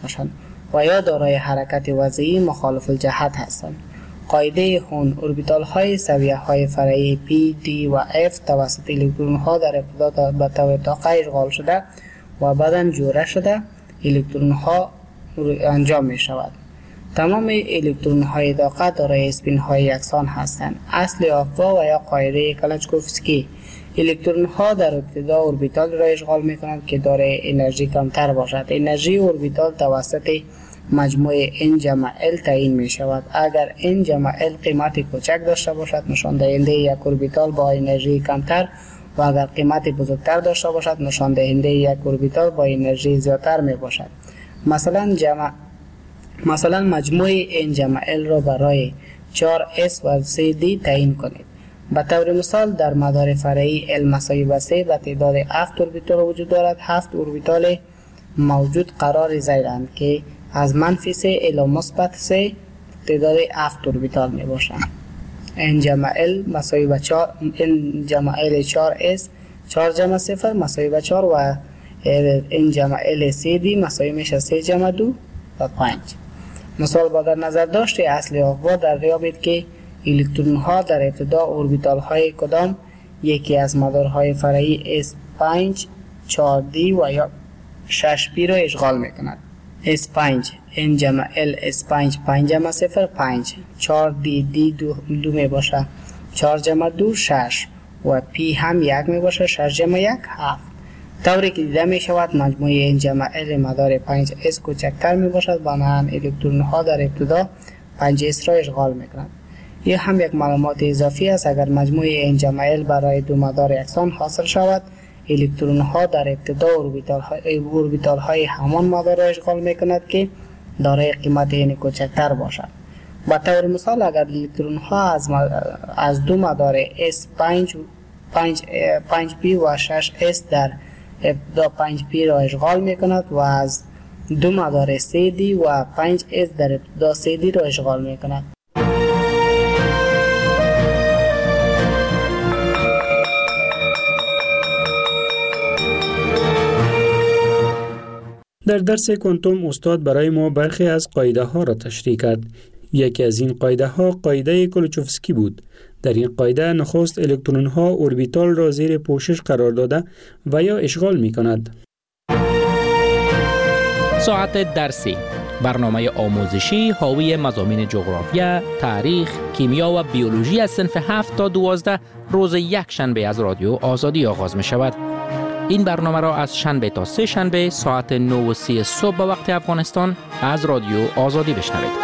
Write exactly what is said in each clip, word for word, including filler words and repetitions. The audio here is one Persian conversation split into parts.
باشند و یا دارای حرکت وضعی مخالف الجهت هستند. قاعده هون اوربیتال های سویه های فرعی P, D و F توسط الکترون ها در ابتدا به طور طاقه اشغال شده و بعداً جوره شده الکترون ها انجام می شود. تمام الکترون های طاقه دارای اسپین های یکسان هستند. اصل آقا و یا قاعده کلاشکوفسکی: الکترون ها در ابتدا اوربیتال را اشغال می کنند که دارای انرژی کمتر باشد. انرژی اوربیتال توسط مجموع n جمع l تعیین می شود. اگر n جمع l قیمت کوچک داشته باشد نشان دهنده یک اوربیتال با انرژی کمتر و اگر قیمت بزرگتر داشته باشد نشان دهنده یک اوربیتال با انرژی زیادتر می باشد. مثلا جمع مثلا مجموع n جمع l را برای چهار اس و سه دی تعیین کنید. به طور مثال در مدار فرعی L مساوی به سه به تعداد هفت اوربیتال وجود دارد. هفت اوربیتال موجود قرار زیرند که از منفی سه الی مثبت سه تعداد هفت اوربیتال می باشند. n جمع l مساوی به چهار n جمع l چهار اس چهار جمع صفر مساوی به چهار و n جمع l سه دی مساوی میشه سه جمع دو و پنج. مثال با در نظر داشته اصل آقا در دریابید که الکترون ها در ابتدا اوربیتال های کدام یکی از مدارهای فرعی اس پنج چهار دی و یا شش پی را اشغال می کند. اس پنج n جمع l اس پنج پنج جمع صفر پنج چهار دی دی دو, دو می باشه چهار جمع دو شش و پی هم یک می باشه شش جمع یک هفت. طوری که دیده می شود مجموع n جمع l مدار پنج اس کوچکتر می باشد بنابراین الکترون ها در ابتدا پنج اس را اشغال می کنند. این هم یک معلومات اضافی است. اگر مجموع n جمع l برای دو مدار یکسان حاصل شود الکترون ها در ابتدا اوربیتال های اوربیتال های همان مدار را اشغال می کند که دارای قیمت n کوچکتر باشد. به طور مثال اگر الکترون ها از از دو مدار اس پنج پنج پی و شش اس در ابتدا پنج پی را اشغال می کند و از دو مدار سه دی و پنج اس در ابتدا سه دی را اشغال می کند. در درس کوانتوم استاد برای ما برخی از قاعده ها را تشریح کرد. یکی از این قاعده ها قاعده کلوچوفسکی بود. در این قاعده نخست الکترون ها اوربیتال را زیر پوشش قرار داده و یا اشغال می کند. ساعت درسی، برنامه آموزشی حاوی مضامین جغرافیا، تاریخ، کیمیا و بیولوژی از صنف هفت تا دوازده روز یک شنبه از رادیو آزادی آغاز می شود. این برنامه را از شنبه تا سه شنبه ساعت نه و سی صبح به وقت افغانستان از رادیو آزادی بشنوید.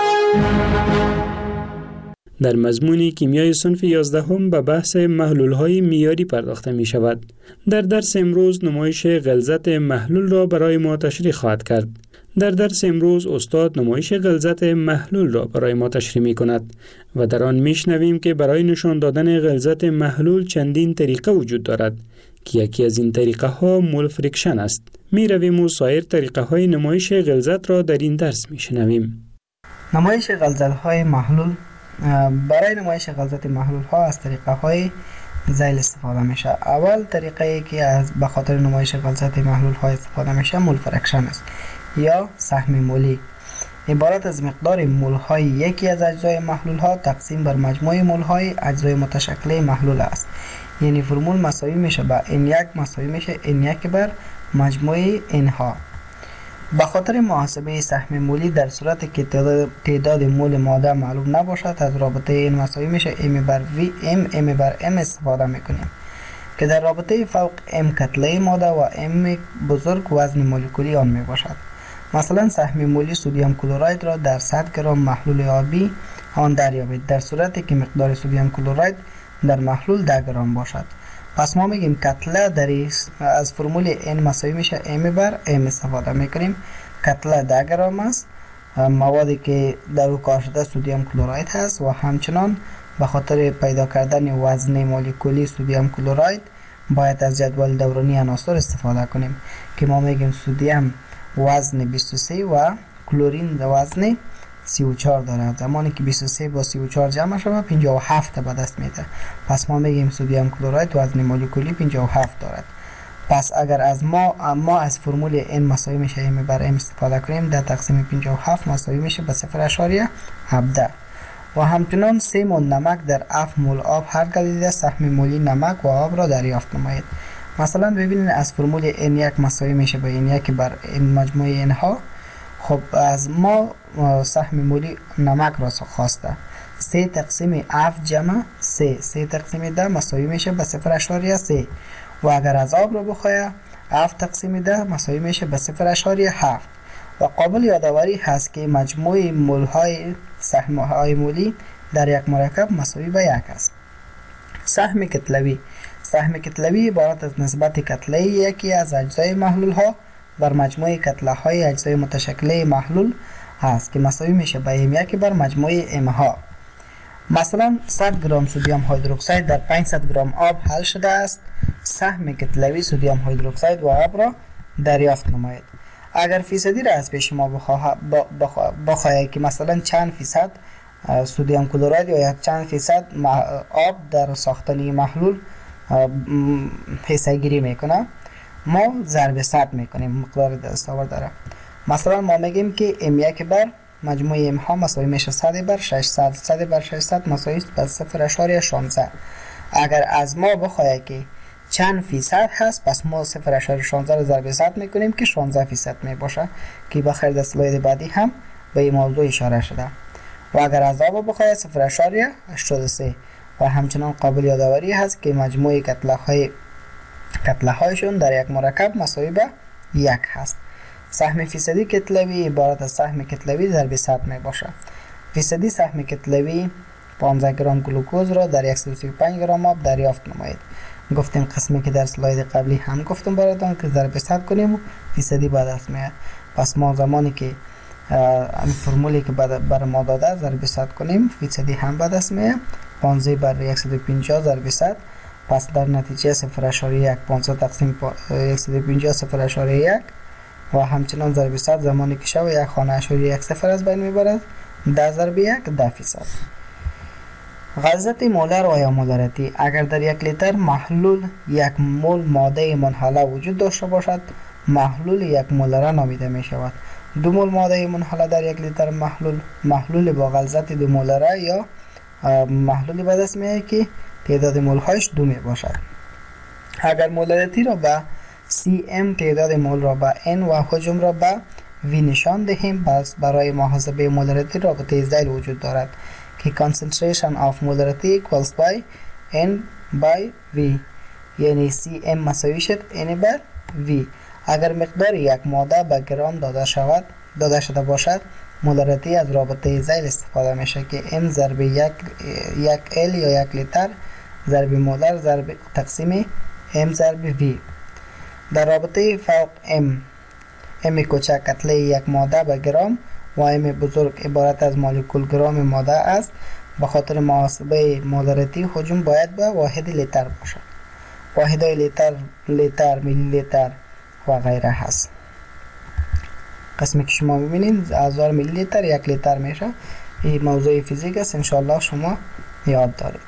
در مضمون کیمیای صنف یازده هم به بحث محلول های معیاری پرداخته می شود. در درس امروز نمایش غلظت محلول را برای ما تشریح خواهد کرد. در درس امروز استاد نمایش غلظت محلول را برای ما تشریح می کند و در آن می شنویم که برای نشان دادن غلظت محلول چندین طریقه وجود دارد که یکی از این طریقه ها مول فریکشن است. می رویم و سایر طریقه های نمایش غلظت را در این درس می شنویم. نمایش غلظت های محلول. برای نمایش غلظت محلول ها از طریقه های ذیل استفاده میشه. اول طریقه ای که از به خاطر نمایش غلظت محلول ها استفاده میشه مول فریکشن است یا سهم مولی. عبارت از مقدار مول های یکی از اجزای محلول ها تقسیم بر مجموع مول های اجزای متشکل محلول است. یعنی فرمول مساوی میشه به ان یک مساوی میشه ان یک بر مجموع ان ها. به خاطر محاسبه سهم مولی در صورتی که تعداد, تعداد مول ماده معلوم نباشد از رابطه این مساوی میشه ام بر وی ام ام بر ام استفاده میکنیم که در رابطه فوق ام کتله ماده و ام بزرگ وزن مولکولی آن میباشد. مثلا سهم مولی سدیم کلراید را در صد گرم محلول آبی آن دریابید در صورتی که مقدار سدیم کلراید در محلول ده گرم باشد. پس ما میگیم کتله در از فرمول n مساوی میشه m بر m استفاده میکنیم. کتله ده گرم است. موادی که در او کار شده سدیم کلراید هست و همچنان به خاطر پیدا کردن وزن مولکولی سدیم کلراید باید از جدول دورانی عناصر استفاده کنیم که ما میگیم سدیم وزن بیست و سه و کلورین وزن سی و چهار دارد. زمانی که بیست و سه با سی و چهار جمع شود پنجاه و هفت به دست میده. پس ما میگیم سدیم کلراید وزن مولکولی پنجاه و هفت دارد. پس اگر از ما ما از فرمول n مساوی میشه m بر m استفاده کنیم، ده تقسیم پنجاه و هفت مساوی میشه به صفر اشاریه هفده. و همچنان سه مول نمک در هفت مول آب حل گردیده، سهم مولی نمک و آب را دریافت نمایید. مثلا ببینید از فرمول n یک مساوی میشه به n یک بر n مجموع n ها. خب از ما سهم مولی نمک را خواسته، سه تقسیم هفت جمع سه، سه تقسیم ده مساوی میشه به صفر اشاریه سه. و اگر از آب رو بخواید، هفت تقسیم ده مساوی میشه به صفر اشاریه هفت. و قابل یادآوری هست که مجموع مول های سهم های مولی در یک مرکب مساوی به یک است. سهم کتلوی سهم کتلوی عبارت از نسبت کتله یکی از اجزای محلول ها بر مجموع کتله های اجزای متشکله محلول هست که مساوی میشه به ام یک بر مجموع ام ها. مثلا صد گرم سدیم هیدروکسید در پانصد گرم آب حل شده است. سهم کتلوی سدیم هیدروکسید و آب را دریافت نمایید. اگر فیصدی را از پیش ما بخواهید که مثلا چند فیصد سدیم کلراید یا یک چند فیصد آب در ساختنی محلول حصه گیری میکنه، ما ضرب صد میکنیم، مقدار دستاورد داره. مثلا ما میگیم که ام یک بر مجموع ام ها مساوی میشه صد بر ششصد، صد بر ششصد مساوی به صفر اشاریه شانزده. اگر از ما بخواهد که چند فیصد هست، پس ما صفر اشاریه شانزده رو ضرب صد میکنیم که شانزده فیصد میباشه که بخیر در اسلاید بعدی هم به این موضوع اشاره شده. و اگر از آب بخواهد صفر اشاریه هشتاد و سه. و همچنان قابل یادآوری هست که مجموع کتله های کتله هایشون در یک مرکب مساوی به یک هست. سهم فیصدی کتلوی عبارت از سهم کتلوی ضرب صد می باشه. فیصدی سهم کتلوی پانزده گرم گلوکوز را در صد و سی و پنج گرم آب دریافت نمایید. گفتیم قسمی که در اسلاید قبلی هم گفتم براتون که ضرب صد کنیم و فیصدی به دست میاد. پس ما زمانی که این فرمولی که بر ما داده ضرب صد کنیم، فیصدی هم به دست میاد. پانزده بر صد و پنجاه ضرب صد، پس در نتیجه صفر اشاریه یک. پانزده تقسیم صد و پنجاه صفر اشاریه یک. و همچنان ضرب صد زمانی که شو یک خانه اشاریه یک صفر از بین میبرد، ده ضرب یک ده فیصد. غلظت مولر و یا مولارتی: اگر در یک لیتر محلول یک مول ماده منحله وجود داشته باشد، محلول یک مولره نامیده می شود. دو مول ماده منحله در یک لیتر محلول محلول با غلظت دو مولره یا محلولی به دست میاد که تعداد مول هایش دو می باشد. اگر مولارتی را به سی ام، تعداد مول را به N و حجم را به V نشان دهیم، پس برای محاسبه مولارتی رابطه ذیل وجود دارد که concentration of molarity equals by N by V، یعنی سی ام مساوی شد N بر V. اگر مقدار یک ماده به گرام داده شود داده شده باشد، مولارتی از رابطه ذیل استفاده میشه که M ضرب یک یک L یا یک لیتر ضرب مولر ضرب تقسیم M ضرب V. در رابطه فوق M، M کوچک کتله یک ماده به گرام و M بزرگ عبارت از مولکول گرام ماده است. به خاطر محاسبه مولارتی حجم باید به واحد لیتر باشد. واحدهای لیتر، لیتر، میلی لیتر و غیره هست. قسمی که شما ببینید هزار میلی لیتر یک لیتر میشه. این موضوع فیزیک است، انشالله شما یاد دارید.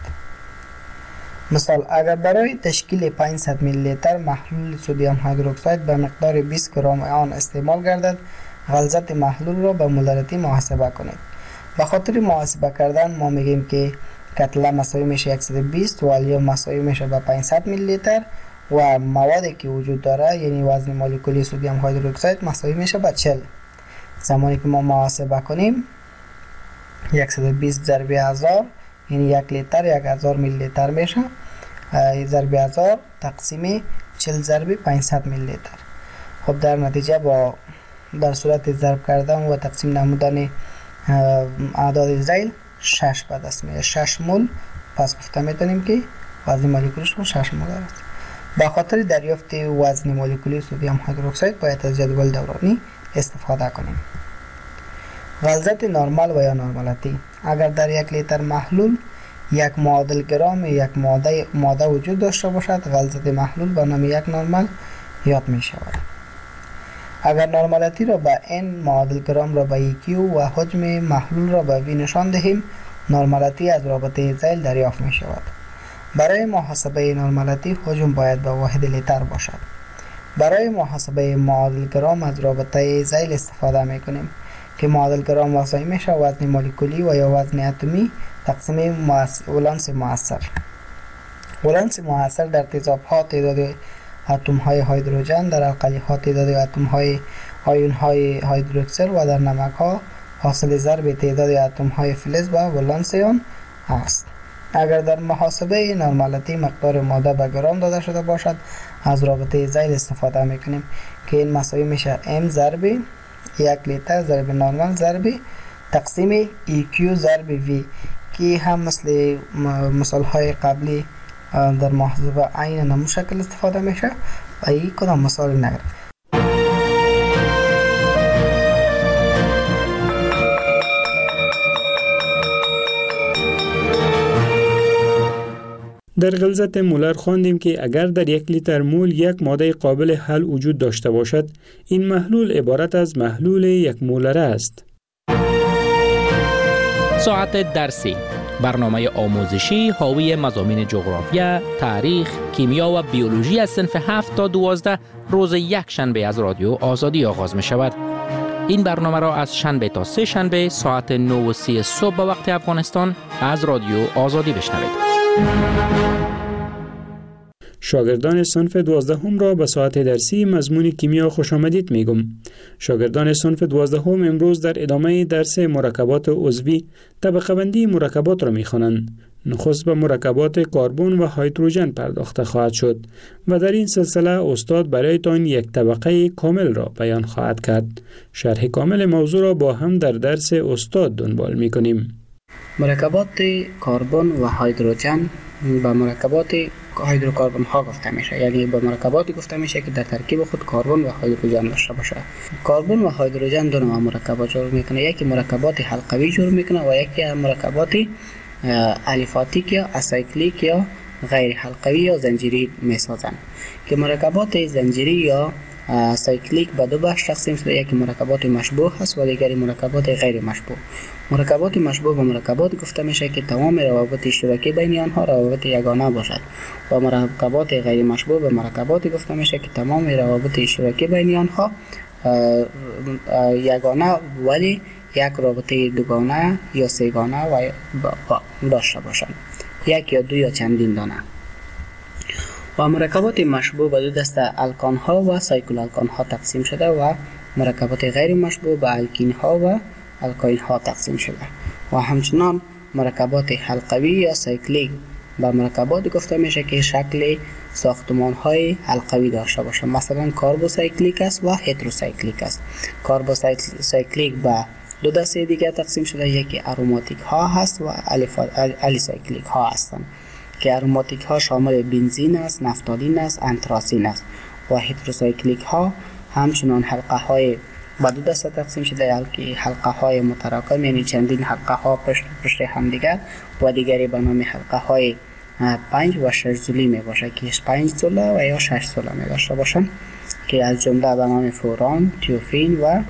مثال: اگر برای تشکیل پانصد میلی لیتر محلول سدیم هیدروکسید به مقدار بیست گرم آن استعمال گردد، غلظت محلول را به مولارتی محاسبه کنید. به خاطر محاسبه کردن ما میگیم که کتله مساوی میشه صد و بیست و الیوم مساوی میشه به پانصد میلی لیتر و موادی که وجود داره یعنی وزن مولکولی سدیم هیدروکسید مساوی میشه به چهل. زمانی که ما محاسبه کنیم صد و بیست ضرب هزار یعنی یک لیتر یک هزار میلی لیتر میشه، ضرب هزار تقسیم چهل ضرب پانصد میلی لیتر. خب در نتیجه با در صورت ضرب کردن و تقسیم نمودن اعداد ذیل شش به دست میاد، شش مول. پس گفته میتونیم که وزن مولکولیش شش مول است. به خاطر دریافت وزن مولکولی سدیم هیدروکسید باید از جدول دورانی استفاده کنیم. غلظت نرمال و یا نرمالتی: اگر در یک لیتر محلول یک معادل گرام یک ماده ماده وجود داشته باشد، غلظت محلول به نام یک نرمال یاد می شود. اگر نرمالتی را به N، معادل گرام را به Q و حجم محلول را به V نشان دهیم، نرمالتی از رابطه ذیل دریافت می شود. برای محاسبه نرمالتی حجم باید به واحد لیتر باشد. برای محاسبه معادل گرام از رابطه ذیل استفاده میکنیم که معادل گرام واضح میشه وزن مولکولی و یا وزن اتمی تقسیم ولانس مؤثر. ولانس مؤثر در تیزاب ها تعداد اتم های هیدروژن، در القلی ها تعداد اتم های آیون های هیدروکسل و در نمک ها حاصل ضرب تعداد اتم های فلز و ولانس آن است. اگر در محاسبه نرمالتی مقدار ماده به گرام داده شده باشد از رابطه ذیل استفاده میکنیم که این مساوی میشه M ضرب یک لیتر ضرب نرمال ضرب تقسیم ای کیو ضرب V که هم مثل مثال های قبلی در محاسبه عین نمو شکل استفاده میشه و این کدام مثال نگرد. در غلظت مولر خواندیم که اگر در یک لیتر مول یک ماده قابل حل وجود داشته باشد، این محلول عبارت از محلول یک مولره است. ساعت درسی، برنامه آموزشی حاوی مضامین جغرافیا، تاریخ، کیمیا و بیولوژی از صنف هفت تا دوازده روز یک شنبه از رادیو آزادی آغاز می شود. این برنامه را از شنبه تا سه شنبه ساعت نه و سی صبح به وقت افغانستان از رادیو آزادی بشنوید. شاگردان صنف دوازدهم را به ساعت درسی مضمون کیمیا خوش آمدید میگم. شاگردان صنف دوازدهم امروز در ادامه درس مرکبات عضوی طبقه بندی مرکبات را میخوانند. نخست به مرکبات کربن و هیدروژن پرداخته خواهد شد و در این سلسله استاد برایتان یک طبقه کامل را بیان خواهد کرد. شرح کامل موضوع را با هم در درس استاد دنبال میکنیم. مرکبات کربن و هیدروژن به مرکبات هیدروکربن ها گفته میشه، یعنی به مرکباتی گفته میشه که در ترکیب خود کربن و هیدروژن داشته باشه. کربن و هیدروژن دو نوع مرکبات جور میکنه، یکی مرکبات حلقوی جور میکنه و یکی مرکبات الیفاتیک یا اسایکلیک یا غیر حلقوی یا زنجیری میسازن که مرکبات زنجیری یا سایکلیک به دو بخش تقسیم شده، یکی مرکبات مشبوه هست و دیگری مرکبات غیر مشبوه. مرکبات مشبوه به مرکبات گفته میشه که تمام روابط اشتراکی بین آنها روابط یگانه باشد و مرکبات غیر مشبوه به مرکبات گفته میشه که تمام روابط اشتراکی بین آنها یگانه ولی یک رابطه دوگانه یا سه‌گانه و داشته باشند، یک یا دو یا چندین دانه. و مرکبات مشبوه به دو دسته الکان ها و سایکل الکان ها تقسیم شده و مرکبات غیر مشبوه به الکین ها و الکاین ها تقسیم شده و همچنان مرکبات حلقوی یا سایکلیک به مرکبات گفته میشه که شکل ساختمان های حلقوی داشته باشه، مثلا کاربوسایکلیک است و هتروسایکلیک است. کاربوسایکلیک به دو دسته دیگه تقسیم شده، یکی اروماتیک ها هست و الیسایکلیک ها هستند که اروماتیک ها شامل بنزین است، نفتالین است، انتراسین است و هتروسایکلیک ها همچنان حلقه های به دو دسته تقسیم شده، که حلقه های متراکم یعنی چندین حلقه ها پشت پشت هم دیگر و دیگری به نام حلقه های پنج و شش زولی می باشه که پنج زوله و یا شش زوله می داشته باشن که از جمله به نام فوران، تیوفین و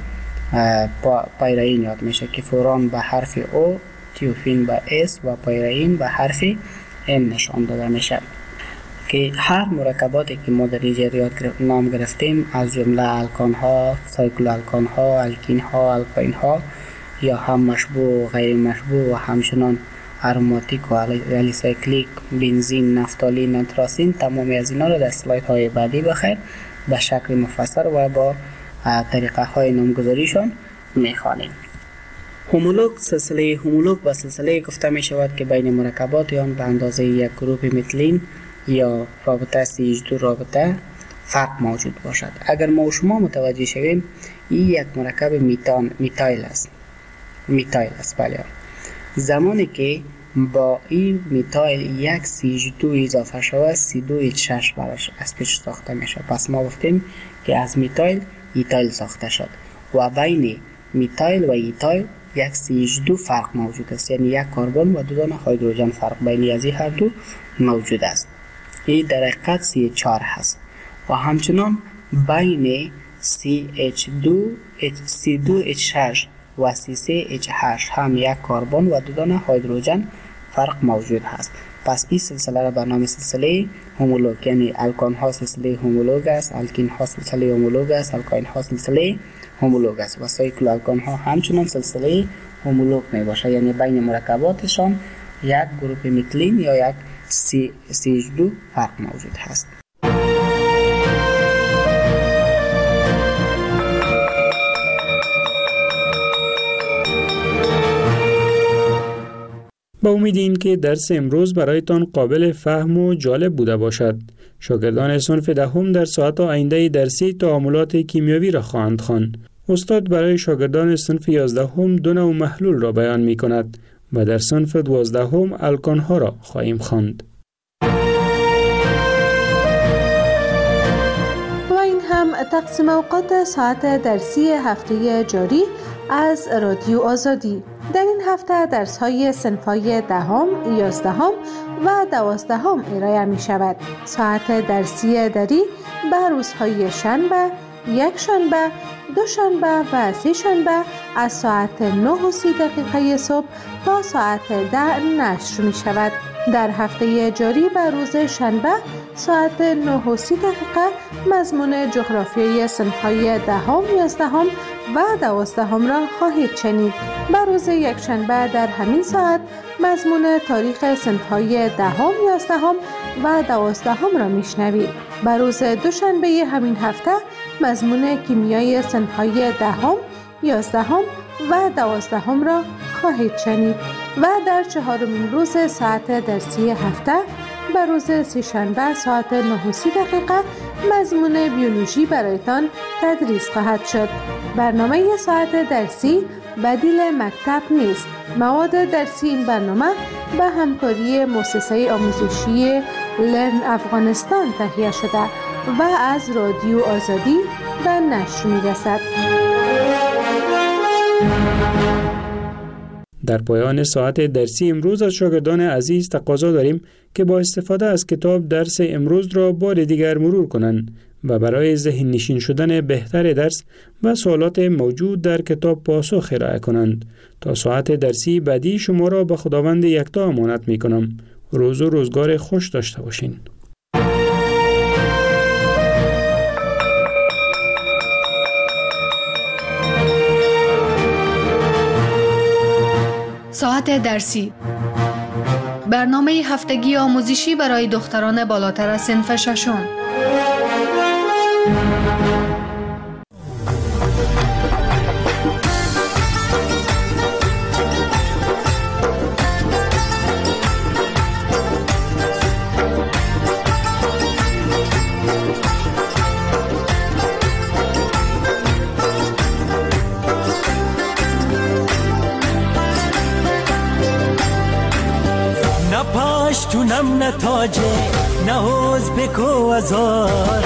پایرین یاد میشه که فوران به حرف او، تیوفین به اس و پایرین به حرف ام نشان داده میشه که هر مرکباتی که ما در اینجا یاد نام گرفتیم از جمله الکان ها، سایکل الکان ها، الکین ها، الکاین ها یا هم مشبوه و غیر مشبوه و همچنان اروماتیک و الیسایکلیک، بنزین، نفتالین، انتراسین، تمامی از اینا را در اسلاید های بعدی بخیر به شکل مفصل و با طریقه های نامگذاریشان میخوانیم. هومولوگ، سلسله هومولوگ و سلسله گفته می شود که بین مرکبات آن به اندازه یک گروپ متلین یا رابطه سی اچ دو رابطه فرق موجود باشد. اگر ما و شما متوجه شویم این یک مرکب میتان میتایل است. میتایل است بله. زمانی که با این میتایل یک سی اچ دو اضافه شود سی دو اچ شش براش از پیش ساخته میشه. پس ما گفتیم که از میتایل ایتایل ساخته شد و بین میتایل و ایتایل یک سی اچ دو فرق موجود است، یعنی یک کربن و دو دانه هیدروژن فرق بین از این هر دو موجود است. این در حقیقت سی اچ چهار هست و همچنان بین سی اچ دو سی دو اچ شش و سی سه اچ هشت هم یک کربن و دو دانه هیدروژن فرق موجود هست. پس این سلسله را به نام سلسله هومولوگ، یعنی الکان ها سلسله هومولوگ است، الکین ها سلسله هومولوگ است، الکاین ها سلسله هومولوگ است و سایکل الکان ها همچنان سلسله هومولوگ می باشه، یعنی بین مرکباتشان یک گروپ میتیلین یا یک سی اچ دو فرق موجود هست. با امید این که درس امروز برایتان قابل فهم و جالب بوده باشد. شاگردان صنف دهم در ساعت آینده درسی تعاملات کیمیاوی را خواهند خواند. استاد برای شاگردان صنف یازدهم دو نوع محلول را بیان می کند و در صنف دوازدهم الکان ها را خواهیم خواند. و این هم تقسیم اوقات ساعت درسی هفته جاری از رادیو آزادی. در این هفته درس های صنف‌های دهم، یازدهم و دوازدهم ارائه می شود. ساعت درسی دری به روزهای شنبه، یک شنبه، دو شنبه و سه شنبه از ساعت نه و سی دقیقه صبح تا ساعت ده نشر می شود. در هفته جاری به روز شنبه ساعت نه و سی دقیقه مضمون جغرافیای صنف‌های دهم، یازدهم و دوازدهم را خواهید شنید. به روز یکشنبه در همین ساعت مضمون تاریخ صنف‌های دهم، یازدهم و دوازدهم را میشنوید. به روز دوشنبه همین هفته مضمون کیمیای صنف‌های دهم، یازدهم و دوازدهم را خواهید شنید و در چهارمین روز ساعت درسی هفته به روز سه‌شنبه ساعت نه و سی دقیقه مضمون بیولوژی برایتان تدریس خواهد شد. برنامه ساعت درسی بدیل مکتب نیست. مواد درسی این برنامه به همکاری مؤسسه آموزشی لرن افغانستان تهیه شده و از رادیو آزادی به نشر می‌رسد. در پایان ساعت درسی امروز از شاگردان عزیز تقاضا داریم که با استفاده از کتاب درس امروز را بار دیگر مرور کنند و برای ذهن نشین شدن بهتر درس و سوالات موجود در کتاب پاسخ ارائه کنند. تا ساعت درسی بعدی شما را به خداوند یکتا امانت می کنم. روز و روزگار خوش داشته باشین. ساعت درسی، برنامه هفتگی آموزشی برای دختران بالاتر از صنف ششم. پاشتونم نه تاجه نه حوز بکو ازار،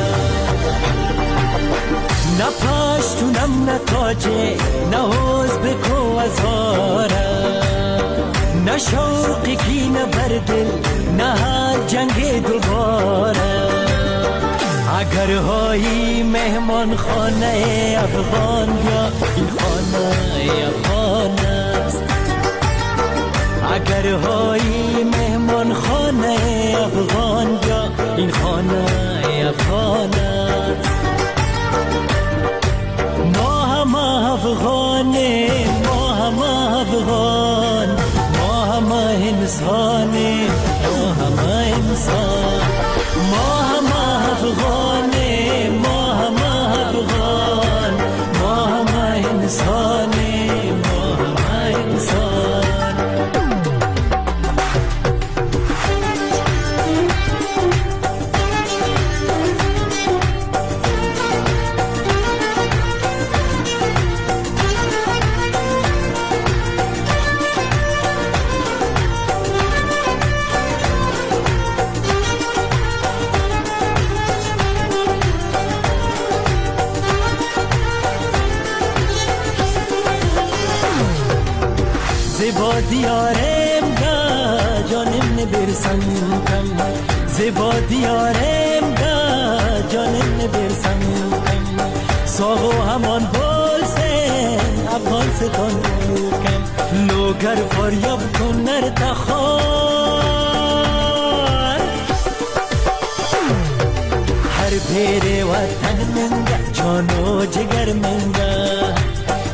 نه پاشتونم نه تاجه نه حوز بکو ازار، نه شوقی کی نه بردل نه هر جنگ دوباره. اگر هایی مهمان خانه افغان یا این خانه افغان است، اگر هایی مهمان خانه افغان یا این خانه افغان است. ما هم افغانه ما هم افغان، ما هم انسانه ما هم انسان، ما هم افغانه ما هم افغان، ما هم انسانه ما هم انسان. زیبا دیارم گا جانم نبرسم کم، زیبا دیارم گا جانم نبرسم کم، ساغو همان بولسن افغان ستان کم، لوگر فاریاب کن نر تخوان، شیر وطن منگا جان و جگر منگا